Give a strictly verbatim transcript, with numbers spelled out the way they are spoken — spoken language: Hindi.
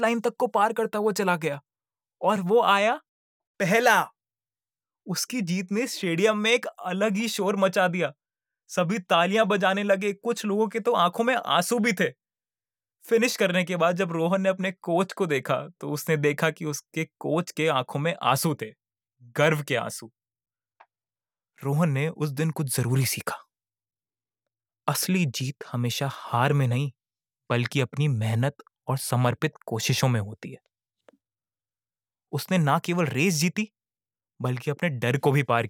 लाइन तक को पार करता हुआ चला गया और वो आया पहला। उसकी जीत ने स्टेडियम में एक अलग ही शोर मचा दिया। सभी तालियां बजाने लगे, कुछ लोगों के तो आंखों में आंसू भी थे। फिनिश करने के बाद जब रोहन ने अपने कोच को देखा तो उसने देखा कि उसके कोच के आंखों में आंसू थे, गर्व के आंसू। रोहन ने उस दिन कुछ जरूरी सीखा। असली जीत हमेशा हार में नहीं, बल्कि अपनी मेहनत और समर्पित कोशिशों में होती है। उसने ना केवल रेस जीती, बल्कि अपने डर को भी पार